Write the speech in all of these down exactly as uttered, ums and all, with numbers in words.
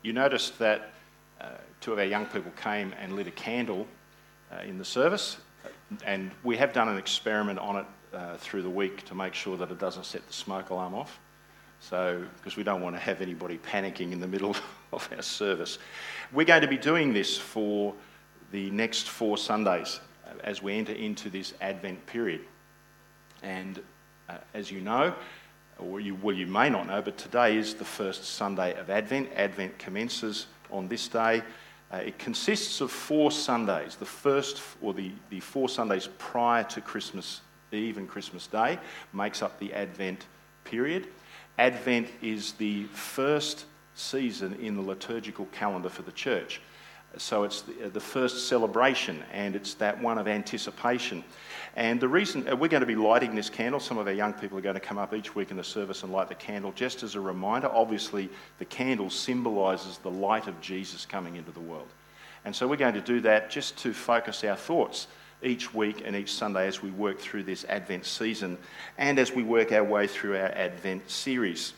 you noticed that uh, two of our young people came and lit a candle uh, in the service, and we have done an experiment on it uh, through the week to make sure that it doesn't set the smoke alarm off. So, because we don't want to have anybody panicking in the middle of our service. We're going to be doing this for the next four Sundays as we enter into this Advent period. And uh, as you know, or you, well, you may not know, but today is the first Sunday of Advent. Advent commences on this day. Uh, it consists of four Sundays. The first, or the, the four Sundays prior to Christmas Eve and Christmas Day makes up the Advent period. Advent is the first season in the liturgical calendar for the church. So it's the, the first celebration, and it's that one of anticipation. And the reason, we're going to be lighting this candle. Some of our young people are going to come up each week in the service and light the candle, just as a reminder. Obviously, the candle symbolises the light of Jesus coming into the world. And so we're going to do that just to focus our thoughts each week and each Sunday as we work through this Advent season and as we work our way through our Advent series.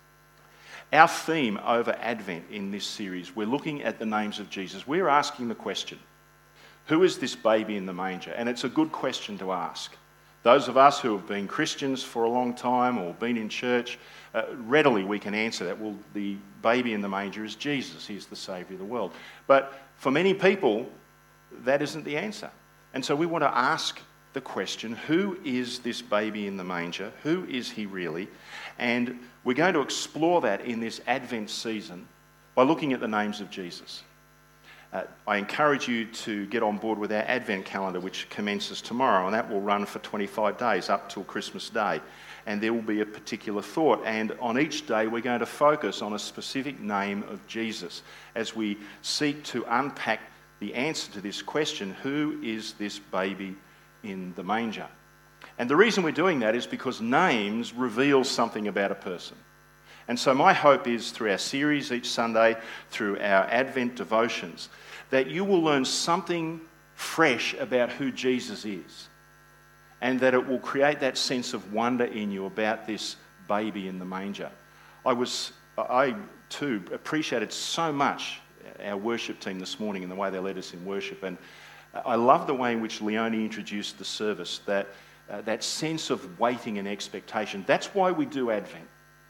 Our theme over Advent in this series, we're looking at the names of Jesus. We're asking the question, who is this baby in the manger? And it's a good question to ask. Those of us who have been Christians for a long time or been in church, uh, readily we can answer that. Well, the baby in the manger is Jesus. He's the Saviour of the world. But for many people, that isn't the answer. And so we want to ask the question, who is this baby in the manger? Who is he really? And we're going to explore that in this Advent season by looking at the names of Jesus. Uh, I encourage you to get on board with our Advent calendar, which commences tomorrow, and that will run for twenty-five days up till Christmas Day. And there will be a particular thought, and on each day we're going to focus on a specific name of Jesus as we seek to unpack the answer to this question, who is this baby in the manger? And the reason we're doing that is because names reveal something about a person. And so my hope is through our series each Sunday, through our Advent devotions, that you will learn something fresh about who Jesus is, and that it will create that sense of wonder in you about this baby in the manger. I was, I too appreciated so much our worship team this morning and the way they led us in worship. And I love the way in which Leonie introduced the service, that uh, that sense of waiting and expectation. That's why we do Advent.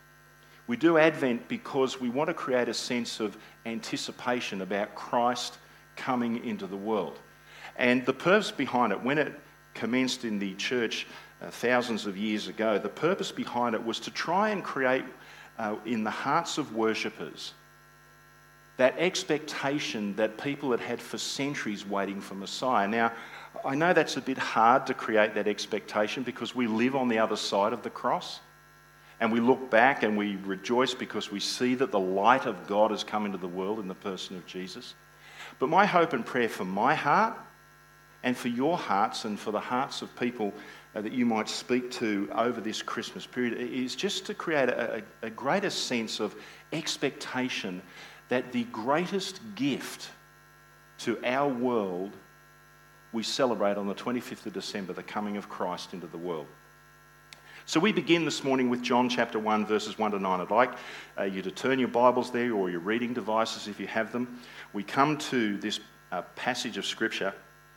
We do Advent because we want to create a sense of anticipation about Christ coming into the world. And the purpose behind it, when it commenced in the church uh, thousands of years ago, the purpose behind it was to try and create uh, in the hearts of worshippers that expectation that people had had for centuries waiting for Messiah. Now, I know that's a bit hard to create that expectation because we live on the other side of the cross, and we look back and we rejoice because we see that the light of God has come into the world in the person of Jesus. But my hope and prayer for my heart and for your hearts and for the hearts of people uh, that you might speak to over this Christmas period is just to create a, a, a greater sense of expectation that the greatest gift to our world we celebrate on the twenty-fifth of December, the coming of Christ into the world. So we begin this morning with John chapter one, verses one to nine. I'd like uh, you to turn your Bibles there or your reading devices if you have them. We come to this uh, passage of Scripture.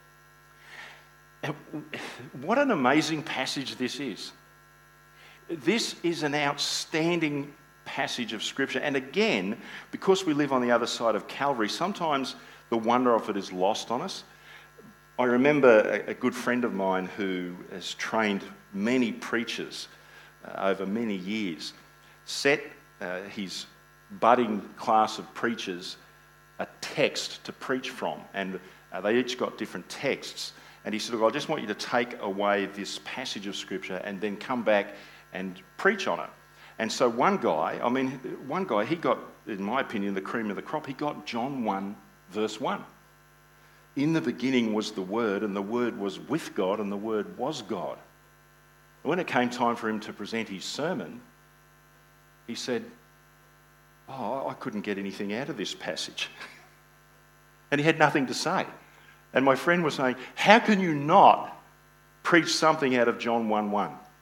What an amazing passage this is. This is an outstanding passage of Scripture. And again, because we live on the other side of Calvary, sometimes the wonder of it is lost on us. I remember a, a good friend of mine who has trained many preachers uh, over many years, set uh, his budding class of preachers a text to preach from. And uh, they each got different texts. And he said, look, I just want you to take away this passage of Scripture and then come back and preach on it. And so one guy, I mean, one guy, he got, in my opinion, the cream of the crop. He got John one, verse one. In the beginning was the Word, and the Word was with God, and the Word was God. When it came time for him to present his sermon, he said, oh, I couldn't get anything out of this passage. And he had nothing to say. And my friend was saying, how can you not preach something out of John one one?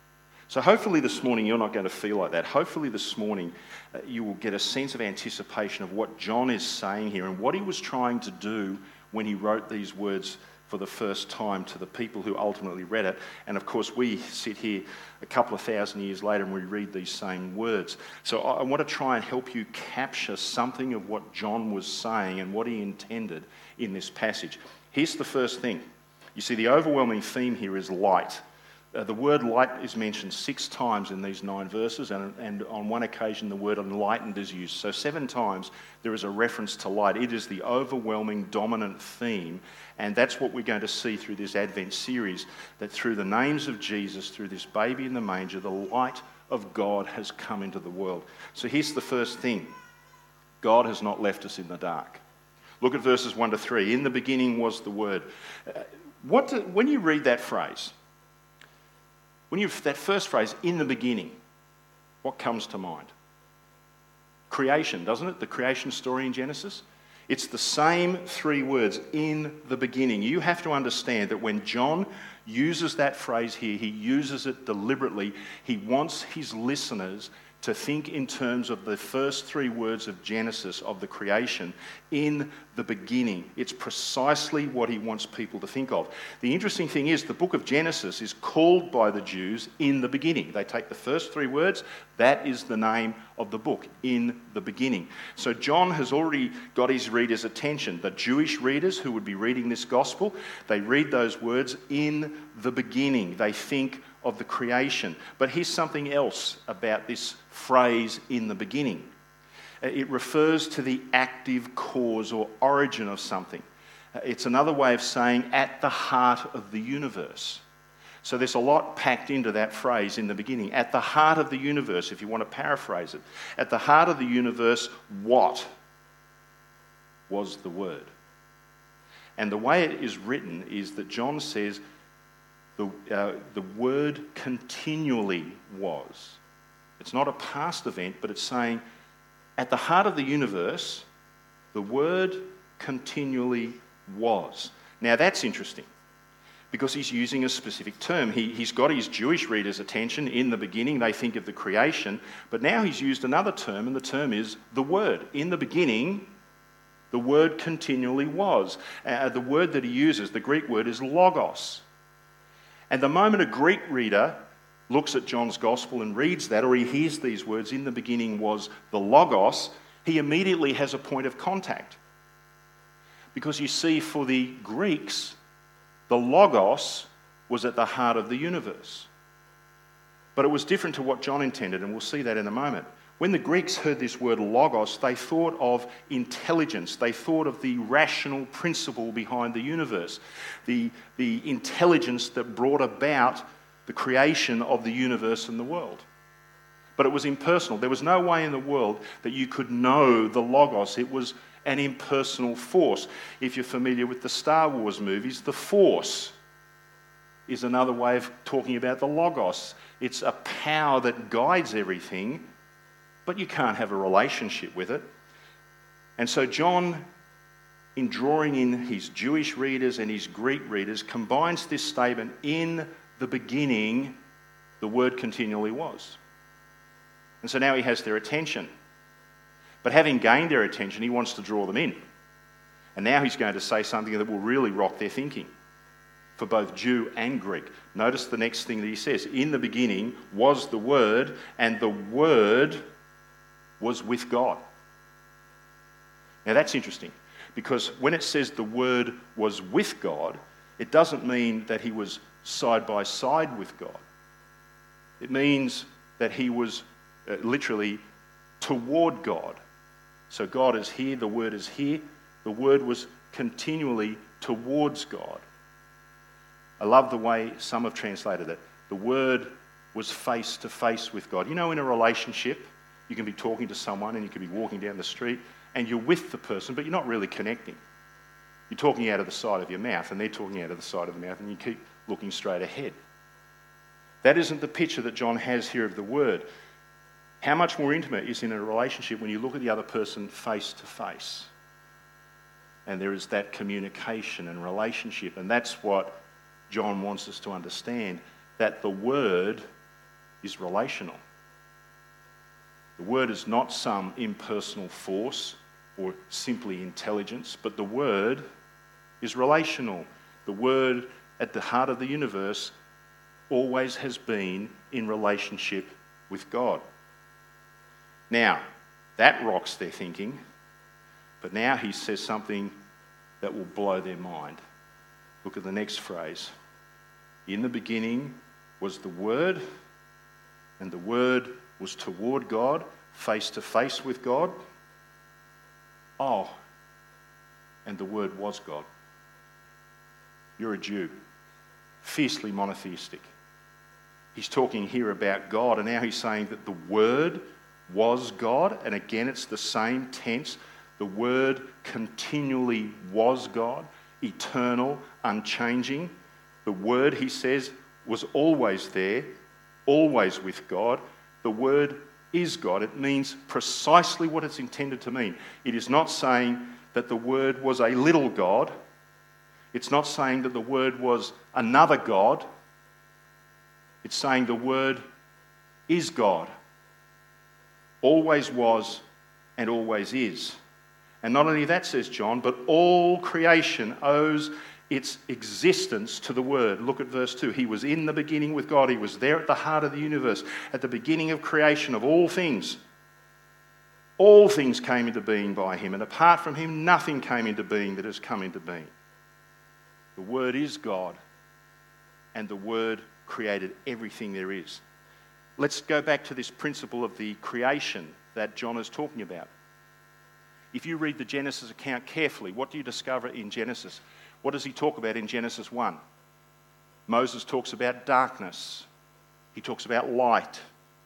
So hopefully this morning you're not going to feel like that. Hopefully this morning uh, you will get a sense of anticipation of what John is saying here and what he was trying to do when he wrote these words for the first time to the people who ultimately read it. And of course we sit here a couple of thousand years later and we read these same words. So I want to try and help you capture something of what John was saying and what he intended in this passage. Here's the first thing. You see, the overwhelming theme here is light. Uh, the word light is mentioned six times in these nine verses, and, and on one occasion the word enlightened is used. So seven times there is a reference to light. It is the overwhelming dominant theme, and that's what we're going to see through this Advent series, that through the names of Jesus, through this baby in the manger, the light of God has come into the world. So here's the first thing. God has not left us in the dark. Look at verses one to three. In the beginning was the Word. Uh, what do, when you read that phrase, When you that first phrase, in the beginning, what comes to mind? Creation, doesn't it? The creation story in Genesis. It's the same three words, in the beginning. You have to understand that when John uses that phrase here, he uses it deliberately. He wants his listeners to think in terms of the first three words of Genesis, of the creation, in the beginning. It's precisely what he wants people to think of. The interesting thing is the book of Genesis is called by the Jews in the beginning. They take the first three words, that is the name of the book, in the beginning. So John has already got his readers' attention. The Jewish readers who would be reading this gospel, they read those words, in the beginning. They think of the creation. But here's something else about this phrase, in the beginning. It refers to the active cause or origin of something. It's another way of saying at the heart of the universe. So there's a lot packed into that phrase, in the beginning. At the heart of the universe, if you want to paraphrase it. At the heart of the universe, what was the Word? And the way it is written is that John says, The, uh, the Word continually was. It's not a past event, but it's saying at the heart of the universe, the Word continually was. Now that's interesting because he's using a specific term. He, he's got his Jewish readers' attention. In the beginning, they think of the creation, but now he's used another term, and the term is the Word. In the beginning, the Word continually was. Uh, the word that he uses, the Greek word, is logos. And the moment a Greek reader looks at John's gospel and reads that, or he hears these words, in the beginning was the Logos, he immediately has a point of contact. Because you see, for the Greeks, the Logos was at the heart of the universe. But it was different to what John intended, and we'll see that in a moment. When the Greeks heard this word logos, they thought of intelligence. They thought of the rational principle behind the universe, the, the intelligence that brought about the creation of the universe and the world. But it was impersonal. There was no way in the world that you could know the logos. It was an impersonal force. If you're familiar with the Star Wars movies, the Force is another way of talking about the logos. It's a power that guides everything, but you can't have a relationship with it. And so John, in drawing in his Jewish readers and his Greek readers, combines this statement, in the beginning, the Word continually was. And so now he has their attention. But having gained their attention, he wants to draw them in. And now he's going to say something that will really rock their thinking for both Jew and Greek. Notice the next thing that he says. In the beginning was the Word, and the Word was with God. Now that's interesting, because when it says the Word was with God, it doesn't mean that he was side by side with God. It means that he was uh, literally toward God. So God is here, the Word is here. The Word was continually towards God. I love the way some have translated it. The Word was face to face with God. You know, in a relationship, you can be talking to someone and you can be walking down the street and you're with the person, but you're not really connecting. You're talking out of the side of your mouth and they're talking out of the side of the mouth and you keep looking straight ahead. That isn't the picture that John has here of the Word. How much more intimate is in a relationship when you look at the other person face to face? And there is that communication and relationship, and that's what John wants us to understand, that the Word is relational. The Word is not some impersonal force or simply intelligence, but the Word is relational. The Word at the heart of the universe always has been in relationship with God. Now, that rocks their thinking, but now he says something that will blow their mind. Look at the next phrase. In the beginning was the Word, and the Word was toward God, face to face with God. Oh, and the Word was God. You're a Jew, fiercely monotheistic. He's talking here about God, and now he's saying that the Word was God, and again it's the same tense. The Word continually was God, eternal, unchanging. The Word, he says, was always there, always with God. The Word is God. It means precisely what it's intended to mean. It is not saying that the Word was a little God. It's not saying that the Word was another God. It's saying the Word is God. Always was and always is. And not only that, says John, but all creation owes its existence to the Word. Look at verse two. He was in the beginning with God. He was there at the heart of the universe, at the beginning of creation of all things. All things came into being by him, and apart from him, nothing came into being that has come into being. The Word is God, and the Word created everything there is. Let's go back to this principle of the creation that John is talking about. If you read the Genesis account carefully, what do you discover in Genesis? What does he talk about in Genesis one? Moses talks about darkness. He talks about light.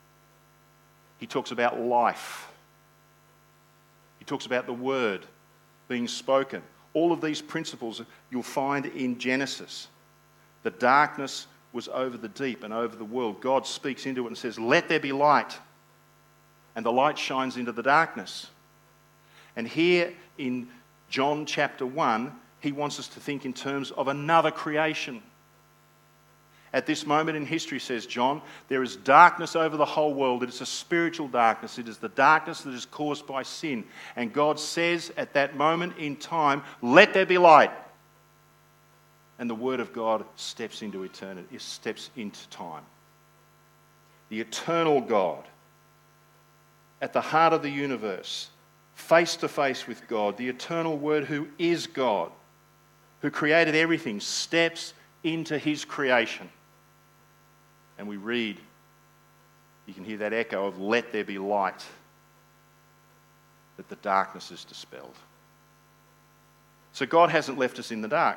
He talks about life. He talks about the Word being spoken. All of these principles you'll find in Genesis. The darkness was over the deep and over the world. God speaks into it and says, "Let there be light." And the light shines into the darkness. And here in John chapter one, he wants us to think in terms of another creation. At this moment in history, says John, there is darkness over the whole world. It is a spiritual darkness. It is the darkness that is caused by sin. And God says at that moment in time, "Let there be light." And the Word of God steps into eternity, steps into time. The eternal God, at the heart of the universe, face to face with God, the eternal Word who is God, who created everything, steps into his creation. And we read, you can hear that echo of "let there be light," that the darkness is dispelled. So God hasn't left us in the dark.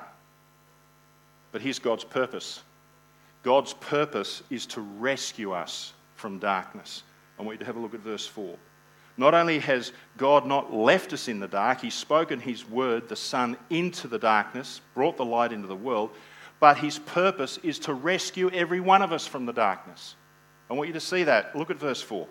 But here's God's purpose. God's purpose is to rescue us from darkness. I want you to have a look at verse four. Not only has God not left us in the dark, he's spoken his word, the Son, into the darkness, brought the light into the world, but his purpose is to rescue every one of us from the darkness. I want you to see that. Look at verse four.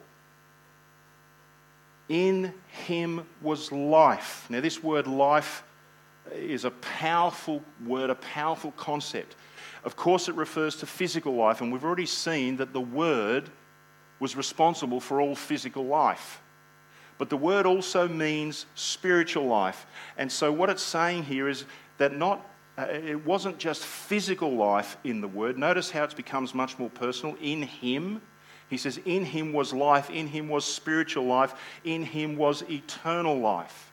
In him was life. Now this word life is a powerful word, a powerful concept. Of course, it refers to physical life, and we've already seen that the Word was responsible for all physical life. But the word also means spiritual life. And so what it's saying here is that not uh, it wasn't just physical life in the Word. Notice how it becomes much more personal. In him, he says, in him was life, in him was spiritual life, in him was eternal life.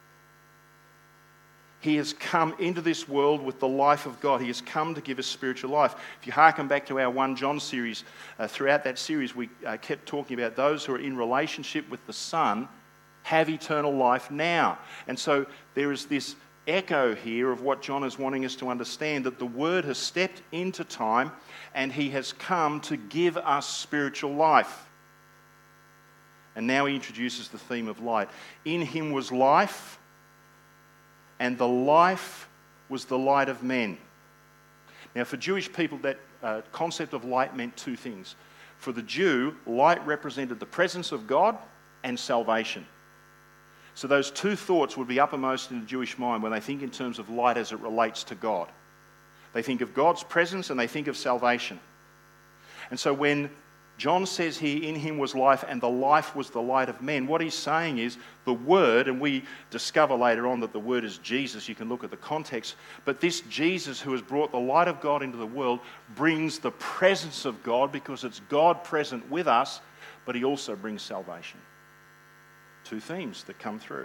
He has come into this world with the life of God. He has come to give us spiritual life. If you hearken back to our First John series, uh, throughout that series we uh, kept talking about those who are in relationship with the Son have eternal life now. And so there is this echo here of what John is wanting us to understand, that the Word has stepped into time and he has come to give us spiritual life. And now he introduces the theme of light. In him was life, and the life was the light of men. Now, for Jewish people, that uh, concept of light meant two things. For the Jew, light represented the presence of God and salvation. So those two thoughts would be uppermost in the Jewish mind when they think in terms of light as it relates to God. They think of God's presence and they think of salvation. And so when John says here, in him was life, and the life was the light of men. What he's saying is the Word, and we discover later on that the Word is Jesus. You can look at the context. But this Jesus who has brought the light of God into the world brings the presence of God, because it's God present with us, but he also brings salvation. Two themes that come through.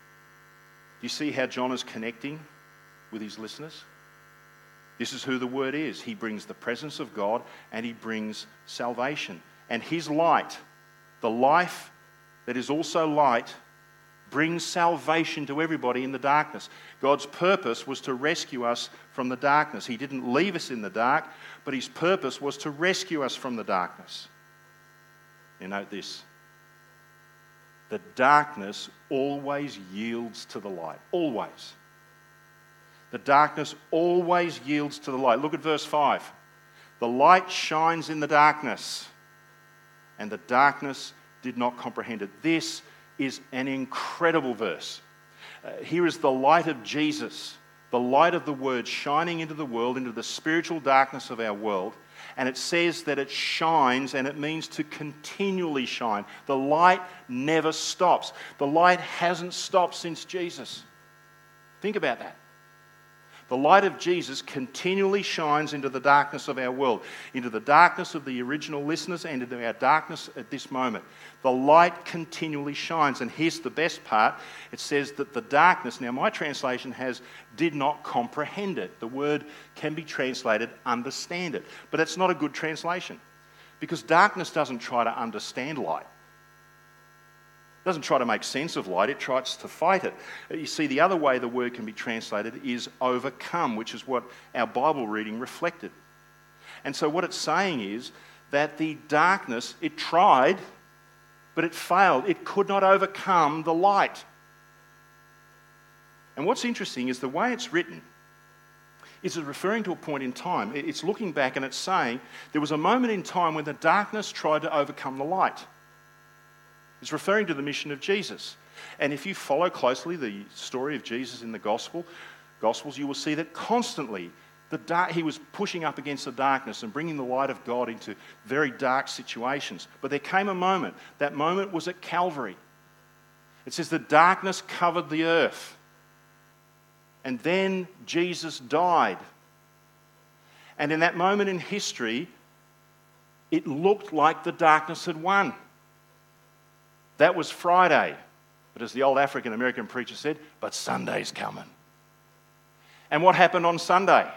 Do you see how John is connecting with his listeners? This is who the Word is. He brings the presence of God and he brings salvation. And his light, the life that is also light, brings salvation to everybody in the darkness. God's purpose was to rescue us from the darkness. He didn't leave us in the dark, but his purpose was to rescue us from the darkness. You note this. The darkness always yields to the light. Always. The darkness always yields to the light. Look at verse five. The light shines in the darkness, and the darkness did not comprehend it. This is an incredible verse. Uh, here is the light of Jesus, the light of the Word shining into the world, into the spiritual darkness of our world. And it says that it shines, and it means to continually shine. The light never stops. The light hasn't stopped since Jesus. Think about that. The light of Jesus continually shines into the darkness of our world, into the darkness of the original listeners and into our darkness at this moment. The light continually shines. And here's the best part. It says that the darkness, now my translation has did not comprehend it. The word can be translated understand it. But that's not a good translation, because darkness doesn't try to understand light. It doesn't try to make sense of light, it tries to fight it. You see, the other way the word can be translated is overcome, which is what our Bible reading reflected. And so what it's saying is that the darkness, it tried, but it failed. It could not overcome the light. And what's interesting is the way it's written is it's referring to a point in time. It's looking back and it's saying there was a moment in time when the darkness tried to overcome the light. It's referring to the mission of Jesus. And if you follow closely the story of Jesus in the gospel, Gospels, you will see that constantly the dark, he was pushing up against the darkness and bringing the light of God into very dark situations. But there came a moment. That moment was at Calvary. It says the darkness covered the earth. And then Jesus died. And in that moment in history, it looked like the darkness had won. That was Friday. But as the old African American preacher said, but Sunday's coming. And what happened on Sunday?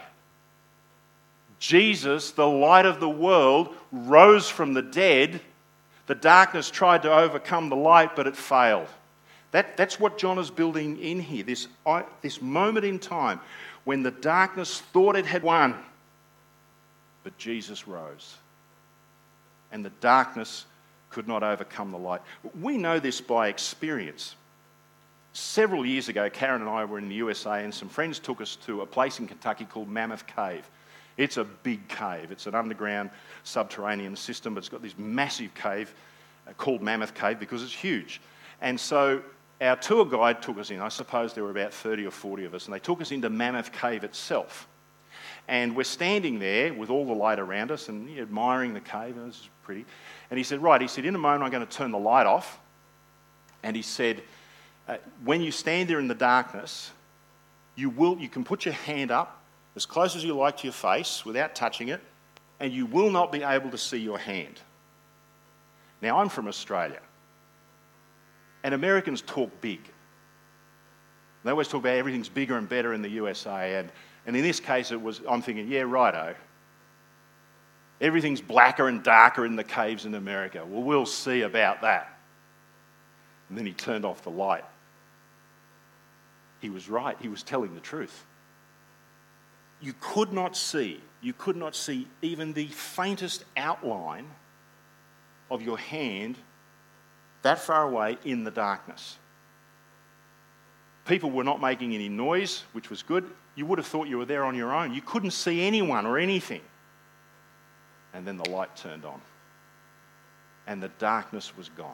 Jesus, the light of the world, rose from the dead. The darkness tried to overcome the light, but it failed. That, that's what John is building in here, this, this moment in time when the darkness thought it had won, but Jesus rose. And the darkness could not overcome the light. We know this by experience. Several years ago, Karen and I were in the U S A, and some friends took us to a place in Kentucky called Mammoth Cave. It's a big cave. It's an underground subterranean system, but it's got this massive cave called Mammoth Cave because it's huge. And so our tour guide took us in. I suppose there were about thirty or forty of us, and they took us into Mammoth Cave itself. And we're standing there with all the light around us and admiring the cave, and this is pretty. And he said, right, he said, in a moment I'm going to turn the light off. And he said, uh, when you stand there in the darkness, you will, you can put your hand up as close as you like to your face without touching it, and you will not be able to see your hand. Now, I'm from Australia, and Americans talk big. They always talk about everything's bigger and better in the U S A, and, and in this case, it was, I'm thinking, yeah, righto. Everything's blacker and darker in the caves in America. Well, we'll see about that. And then he turned off the light. He was right. He was telling the truth. You could not see, you could not see even the faintest outline of your hand that far away in the darkness. People were not making any noise, which was good. You would have thought you were there on your own. You couldn't see anyone or anything. And then the light turned on. And the darkness was gone.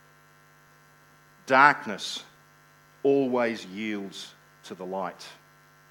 Darkness always yields to the light.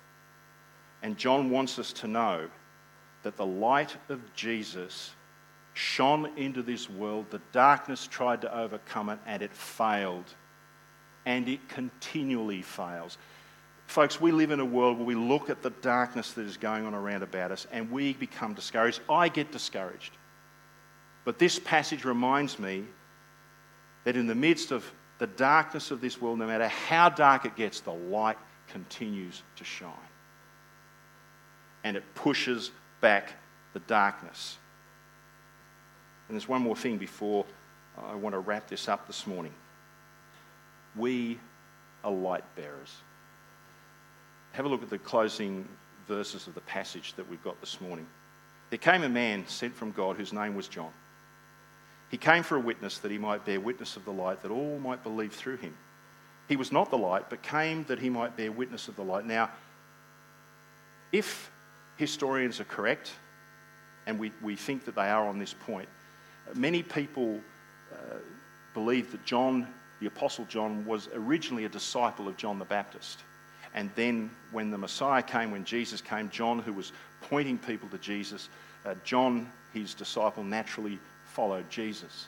And John wants us to know that the light of Jesus shone into this world. The darkness tried to overcome it, and it failed. And it continually fails. Folks, we live in a world where we look at the darkness that is going on around about us, and we become discouraged. I get discouraged. But this passage reminds me that in the midst of the darkness of this world, no matter how dark it gets, the light continues to shine. And it pushes back the darkness. And there's one more thing before I want to wrap this up this morning. We are light bearers. Have a look at the closing verses of the passage that we've got this morning. There came a man sent from God whose name was John. He came for a witness that he might bear witness of the light, that all might believe through him. He was not the light, but came that he might bear witness of the light. Now, if historians are correct, and we, we think that they are on this point, many people uh, believe that John, the Apostle John, was originally a disciple of John the Baptist. And then when the Messiah came, when Jesus came, John, who was pointing people to Jesus, uh, John, his disciple, naturally followed Jesus.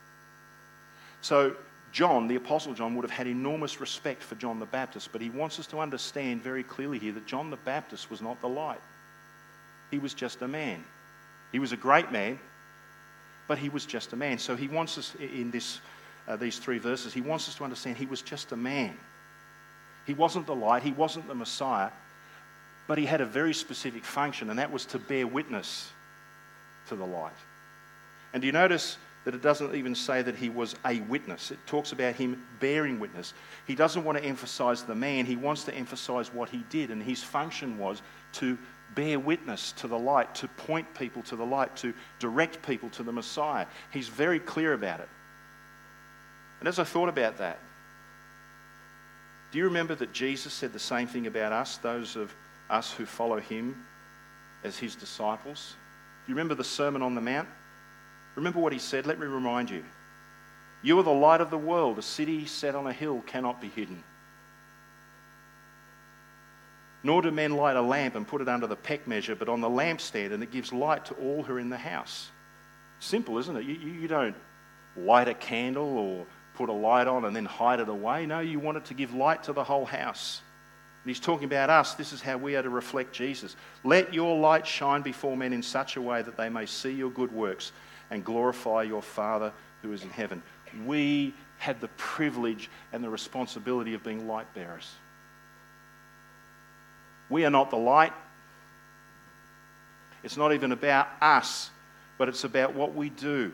So John, the Apostle John, would have had enormous respect for John the Baptist, but he wants us to understand very clearly here that John the Baptist was not the light. He was just a man. He was a great man, but he was just a man. So he wants us, in this, uh, these three verses, he wants us to understand he was just a man. He wasn't the light, he wasn't the Messiah, but he had a very specific function, and that was to bear witness to the light. And do you notice that it doesn't even say that he was a witness? It talks about him bearing witness. He doesn't want to emphasize the man, he wants to emphasize what he did, and his function was to bear witness to the light, to point people to the light, to direct people to the Messiah. He's very clear about it. And as I thought about that, do you remember that Jesus said the same thing about us, those of us who follow him as his disciples? Do you remember the Sermon on the Mount? Remember what he said? Let me remind you. You are the light of the world. A city set on a hill cannot be hidden. Nor do men light a lamp and put it under the peck measure, but on the lampstand, and it gives light to all who are in the house. Simple, isn't it? You, you don't light a candle or put a light on and then hide it away. No, you want it to give light to the whole house. And he's talking about us. This is how we are to reflect Jesus. Let your light shine before men in such a way that they may see your good works and glorify your Father who is in heaven. We have the privilege and the responsibility of being light bearers. We are not the light. It's not even about us, but it's about what we do.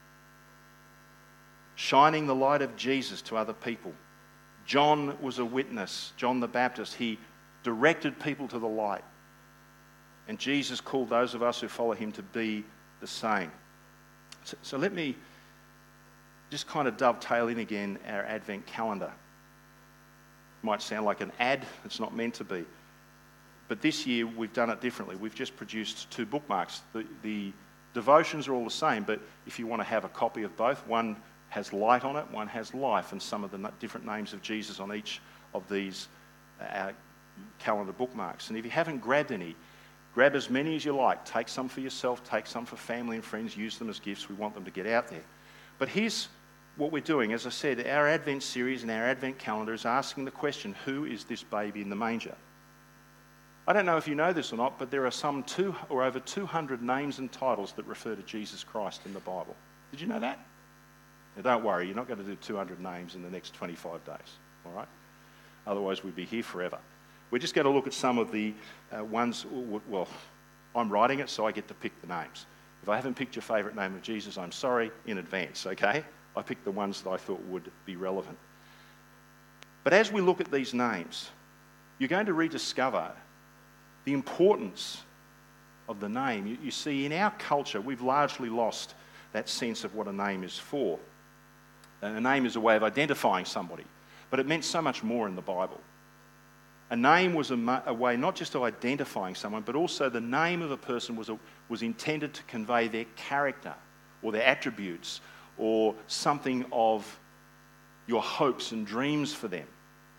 Shining the light of Jesus to other people. John was a witness. John the Baptist, he directed people to the light. And Jesus called those of us who follow him to be the same. So, so let me just kind of dovetail in again our Advent calendar. Might sound like an ad, it's not meant to be. But this year we've done it differently. We've just produced two bookmarks. The, the devotions are all the same, but if you want to have a copy of both, one has light on it, one has life, and some of the different names of Jesus on each of these uh, calendar bookmarks. And if you haven't grabbed any, grab as many as you like. Take some for yourself, take some for family and friends, use them as gifts. We want them to get out there. But here's what we're doing. As I said, our Advent series and our Advent calendar is asking the question, who is this baby in the manger? I don't know if you know this or not, but there are some two or over two hundred names and titles that refer to Jesus Christ in the Bible. Did you know that? Now, don't worry, you're not going to do two hundred names in the next twenty-five days, all right? Otherwise, we'd be here forever. We're just going to look at some of the uh, ones, well, I'm writing it, so I get to pick the names. If I haven't picked your favourite name of Jesus, I'm sorry in advance, okay? I picked the ones that I thought would be relevant. But as we look at these names, you're going to rediscover the importance of the name. You, you see, in our culture, we've largely lost that sense of what a name is for. And a name is a way of identifying somebody, but it meant so much more in the Bible. A name was a, a way not just of identifying someone, but also the name of a person was, a, was intended to convey their character or their attributes or something of your hopes and dreams for them.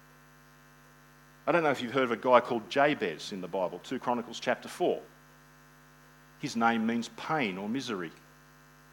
I don't know if you've heard of a guy called Jabez in the Bible, Second Chronicles chapter four. His name means pain or misery.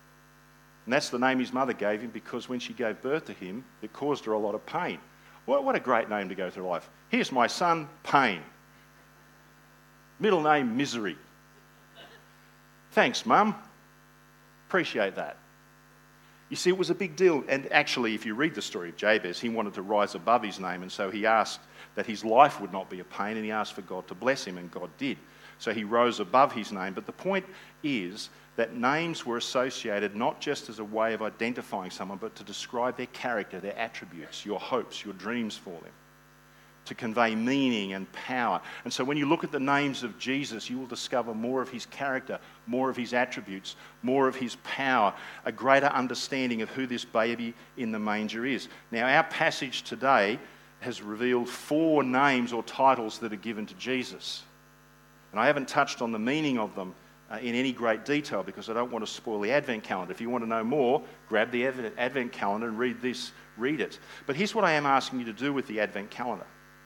And that's the name his mother gave him because when she gave birth to him, it caused her a lot of pain. What, what a great name to go through life. Here's my son, Pain. Middle name, Misery. Thanks, Mum. Appreciate that. You see, it was a big deal. And actually, if you read the story of Jabez, he wanted to rise above his name. And so he asked that his life would not be a pain. And he asked for God to bless him. And God did. So he rose above his name. But the point is that names were associated not just as a way of identifying someone, but to describe their character, their attributes, your hopes, your dreams for them, to convey meaning and power. And so when you look at the names of Jesus, you will discover more of his character, more of his attributes, more of his power, a greater understanding of who this baby in the manger is. Now, our passage today has revealed four names or titles that are given to Jesus. And I haven't touched on the meaning of them uh, in any great detail because I don't want to spoil the Advent calendar. If you want to know more, grab the Advent calendar and read this, read it. But here's what I am asking you to do with the Advent calendar.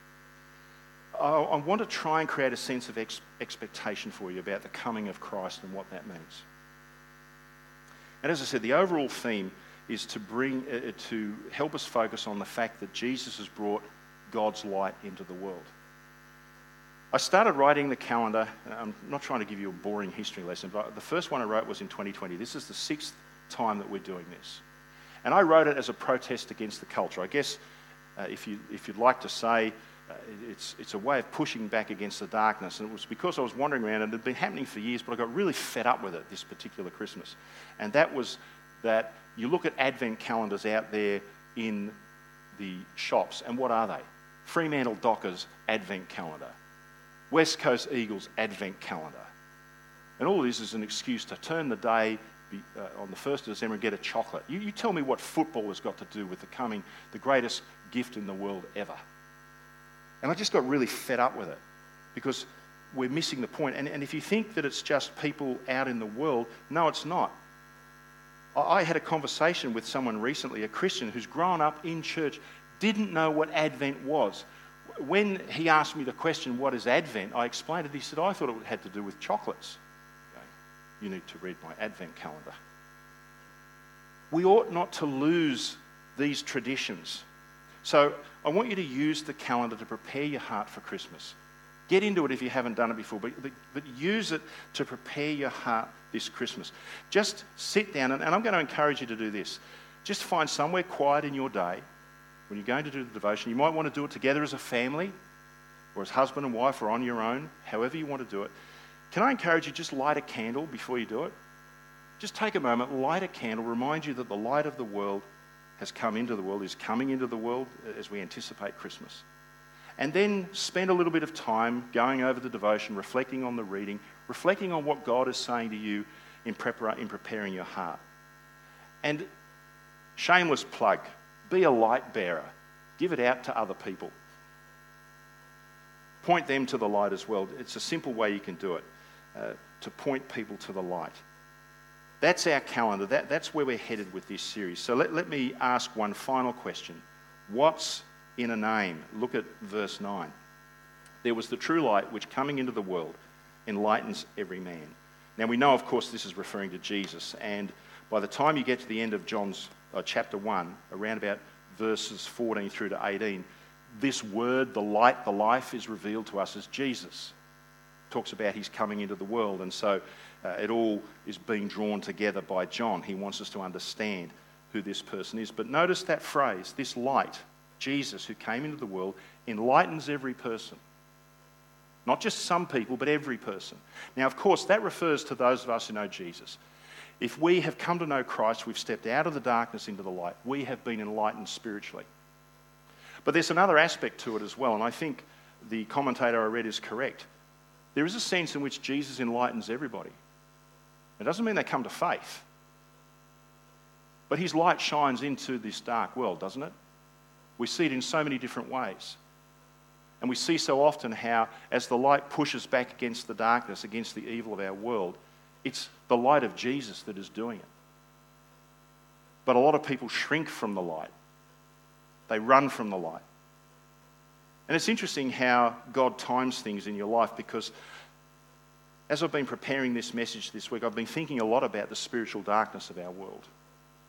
I want to try and create a sense of ex- expectation for you about the coming of Christ and what that means. And as I said, the overall theme is to bring, uh, to help us focus on the fact that Jesus has brought God's light into the world. I started writing the calendar. I'm not trying to give you a boring history lesson, but the first one I wrote was in twenty twenty. This is the sixth time that we're doing this. And I wrote it as a protest against the culture. I guess uh, if, you, if you'd like to say, Uh, it's, it's a way of pushing back against the darkness. And it was because I was wandering around, and it had been happening for years, but I got really fed up with it this particular Christmas. And that was that you look at Advent calendars out there in the shops, and what are they? Fremantle Dockers Advent calendar. West Coast Eagles Advent calendar. And all this is an excuse to turn the day be, uh, on the first of December and get a chocolate. You, you tell me what football has got to do with the coming, the greatest gift in the world ever. And I just got really fed up with it because we're missing the point. And, and if you think that it's just people out in the world, no, it's not. I, I had a conversation with someone recently, a Christian who's grown up in church, didn't know what Advent was. When he asked me the question, what is Advent? I explained it. He said, I thought it had to do with chocolates. Okay, you need to read my Advent calendar. We ought not to lose these traditions. So I want you to use the calendar to prepare your heart for Christmas. Get into it if you haven't done it before, but, but, but use it to prepare your heart this Christmas. Just sit down, and, and I'm going to encourage you to do this. Just find somewhere quiet in your day when you're going to do the devotion. You might want to do it together as a family or as husband and wife or on your own, however you want to do it. Can I encourage you, just light a candle before you do it? Just take a moment, light a candle, remind you that the light of the world has come into the world, is coming into the world as we anticipate Christmas. And then spend a little bit of time going over the devotion, reflecting on the reading, reflecting on what God is saying to you in, prepar- in preparing your heart. And shameless plug, be a light bearer. Give it out to other people. Point them to the light as well. It's a simple way you can do it, uh, to point people to the light. That's our calendar. That, that's where we're headed with this series. So let, let me ask one final question. What's in a name? Look at verse nine. There was the true light which coming into the world enlightens every man. Now we know, of course, this is referring to Jesus. And by the time you get to the end of John's uh, chapter one, around about verses fourteen through to eighteen, this word, the light, the life, is revealed to us as Jesus. Talks about his coming into the world, and so uh, it all is being drawn together by John. He wants us to understand who this person is. But notice that phrase, this light, Jesus who came into the world, enlightens every person. Not just some people, but every person. Now, of course, that refers to those of us who know Jesus. If we have come to know Christ, we've stepped out of the darkness into the light. We have been enlightened spiritually. But there's another aspect to it as well, and I think the commentator I read is correct. There is a sense in which Jesus enlightens everybody. It doesn't mean they come to faith. But his light shines into this dark world, doesn't it? We see it in so many different ways. And we see so often how, as the light pushes back against the darkness, against the evil of our world, it's the light of Jesus that is doing it. But a lot of people shrink from the light. They run from the light. And it's interesting how God times things in your life, because as I've been preparing this message this week, I've been thinking a lot about the spiritual darkness of our world.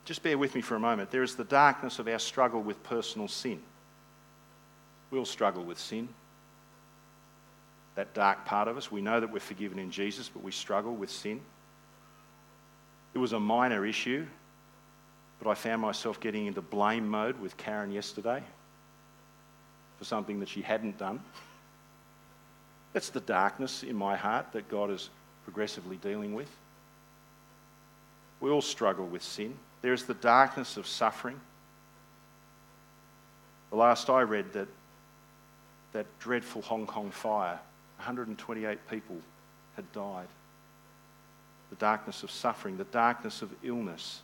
just bear with me for a moment. There is the darkness of our struggle with personal sin. We all struggle with sin. That dark part of us. We know that we're forgiven in Jesus, but we struggle with sin. It was a minor issue, but I found myself getting into blame mode with Karen yesterday for something that she hadn't done. That's the darkness in my heart that God is progressively dealing with. We all struggle with sin. There is the darkness of suffering. The last I read, that that dreadful Hong Kong fire, one hundred twenty-eight people had died. The darkness of suffering, the darkness of illness.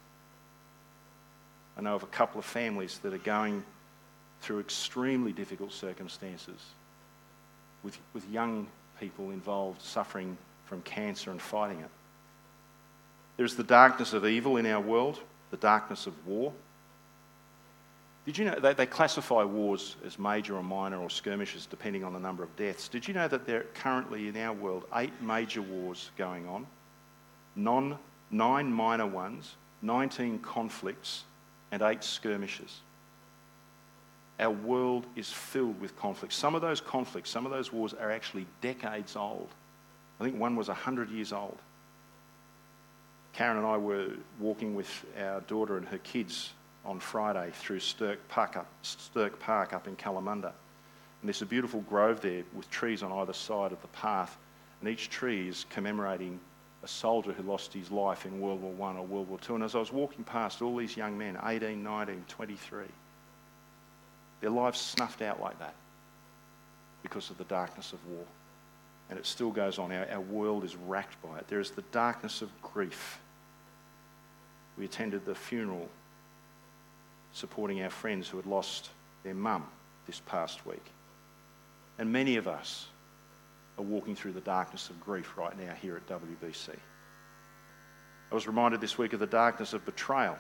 I know of a couple of families that are going through extremely difficult circumstances with, with young people involved suffering from cancer and fighting it. There's the darkness of evil in our world, the darkness of war. Did you know they, they classify wars as major or minor or skirmishes depending on the number of deaths? Did you know that there are currently in our world eight major wars going on, non, nine minor ones, nineteen conflicts, and eight skirmishes? Our world is filled with conflicts. Some of those conflicts, some of those wars are actually decades old. I think one was one hundred years old. Karen and I were walking with our daughter and her kids on Friday through Stirk Park up, Stirk Park up in Kalamunda. And there's a beautiful grove there with trees on either side of the path. And each tree is commemorating a soldier who lost his life in World War One or World War Two. And as I was walking past all these young men, eighteen, nineteen, twenty-three, their lives snuffed out like that because of the darkness of war. And it still goes on. Our, our world is racked by it. There is the darkness of grief. We attended the funeral supporting our friends who had lost their mum this past week. And many of us are walking through the darkness of grief right now here at W B C. I was reminded this week of the darkness of betrayal.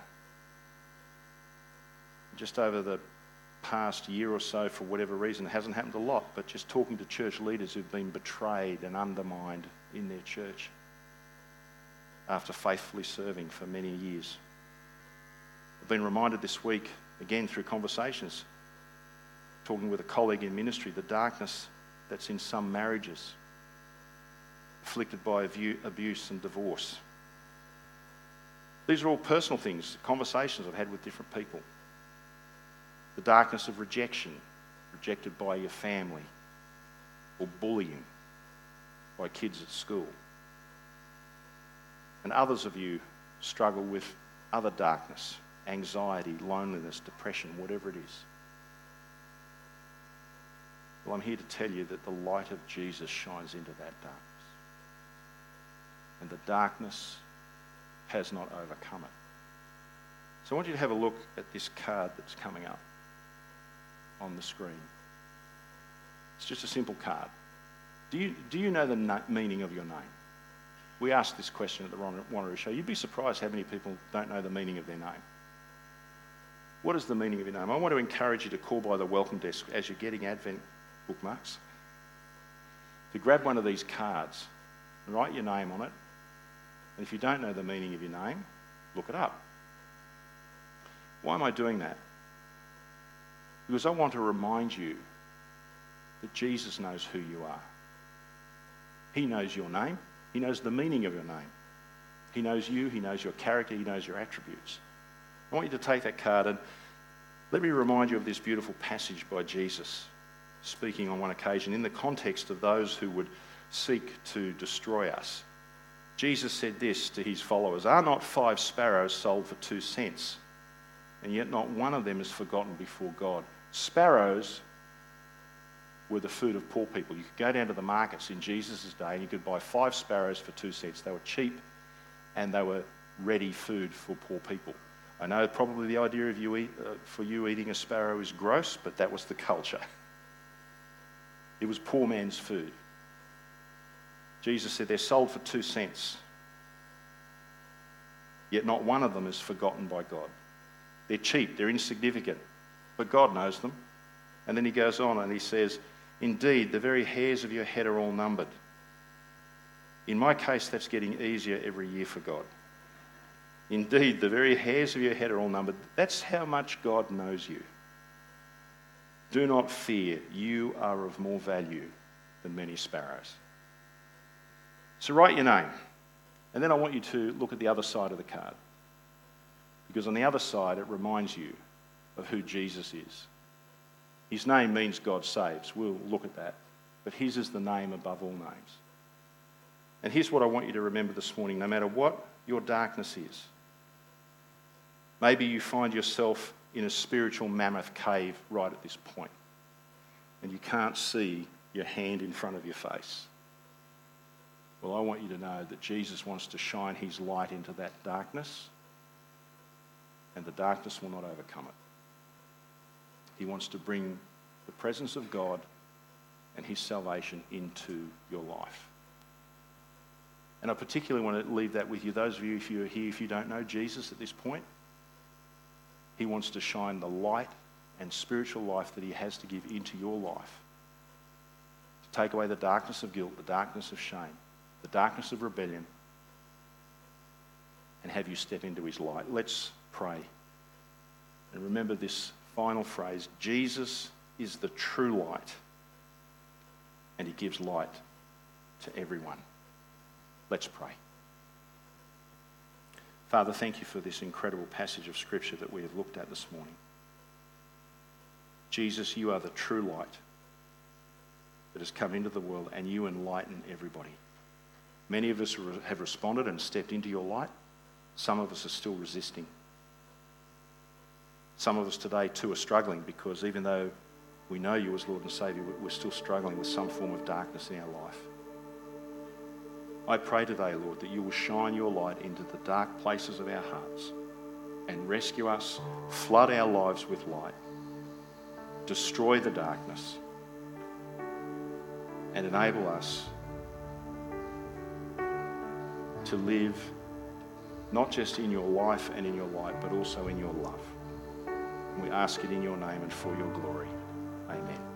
Just over the past year or so, for whatever reason, it hasn't happened a lot, but just talking to church leaders who've been betrayed and undermined in their church after faithfully serving for many years. I've been reminded this week, again through conversations, talking with a colleague in ministry, the darkness that's in some marriages, afflicted by abuse and divorce. These are all personal things, conversations I've had with different people. The darkness of rejection, rejected by your family, or bullying by kids at school. And others of you struggle with other darkness, anxiety, loneliness, depression, whatever it is. Well, I'm here to tell you that the light of Jesus shines into that darkness. And the darkness has not overcome it. So I want you to have a look at this card that's coming up on the screen. It's just a simple card. Do you, do you know the na- meaning of your name? We asked this question at the Wanneroo Show. You'd be surprised how many people don't know the meaning of their name. What is the meaning of your name? I want to encourage you to call by the welcome desk as you're getting Advent bookmarks, to grab one of these cards and write your name on it. And if you don't know the meaning of your name, look it up. Why am I doing that? Because I want to remind you that Jesus knows who you are. He knows your name. He knows the meaning of your name. He knows you. He knows your character. He knows your attributes. I want you to take that card and let me remind you of this beautiful passage by Jesus, speaking on one occasion in the context of those who would seek to destroy us. Jesus said this to his followers: "Are not five sparrows sold for two cents? And yet not one of them is forgotten before God." Sparrows were the food of poor people. You could go down to the markets in Jesus' day and you could buy five sparrows for two cents. They were cheap and they were ready food for poor people. I know probably the idea of you eat, uh, for you eating a sparrow is gross, but that was the culture. It was poor man's food. Jesus said they're sold for two cents. Yet not one of them is forgotten by God. They're cheap, they're insignificant, but God knows them. And then he goes on and he says, "Indeed, the very hairs of your head are all numbered." In my case, that's getting easier every year for God. Indeed, the very hairs of your head are all numbered. That's how much God knows you. Do not fear, you are of more value than many sparrows. So write your name, and then I want you to look at the other side of the card. Because on the other side, it reminds you of who Jesus is. His name means God saves. We'll look at that. But his is the name above all names. And here's what I want you to remember this morning, no matter what your darkness is. Maybe you find yourself in a spiritual mammoth cave right at this point, and you can't see your hand in front of your face. Well, I want you to know that Jesus wants to shine his light into that darkness, and the darkness will not overcome it. He wants to bring the presence of God and his salvation into your life. And I particularly want to leave that with you. Those of you, if you're here, if you don't know Jesus at this point, he wants to shine the light and spiritual life that he has to give into your life. To take away the darkness of guilt, the darkness of shame, the darkness of rebellion, and have you step into his light. Let's pray. And remember this final phrase: Jesus is the true light, and he gives light to everyone. Let's pray. Father, thank you for this incredible passage of Scripture that we have looked at this morning. Jesus, you are the true light that has come into the world, and you enlighten everybody. Many of us have responded and stepped into your light. Some of us are still resisting. Some of us today too are struggling because even though we know you as Lord and Saviour, we're still struggling with some form of darkness in our life. I pray today, Lord, that you will shine your light into the dark places of our hearts and rescue us, flood our lives with light, destroy the darkness, and enable us to live not just in your life and in your light, but also in your love. And we ask it in your name and for your glory. Amen.